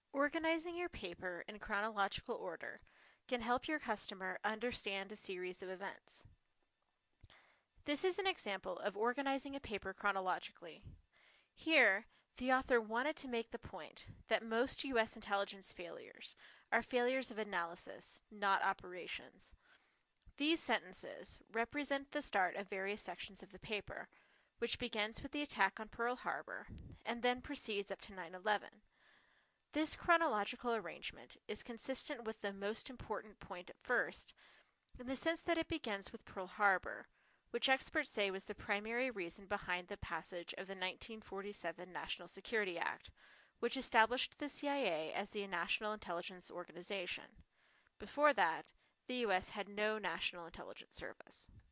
Organizing your paper in chronological order can help your customer understand a series of events. This is an example of organizing a paper chronologically. Here, the author wanted to make the point that most U.S. intelligence failures are failures of analysis, not operations. These sentences represent the start of various sections of the paper, which begins with the attack on Pearl Harbor and then proceeds up to 9/11. This chronological arrangement is consistent with the most important point at first, in the sense that it begins with Pearl Harbor, which experts say was the primary reason behind the passage of the 1947 National Security Act, which established the CIA as the National Intelligence Organization. Before that, the U.S. had no national intelligence service.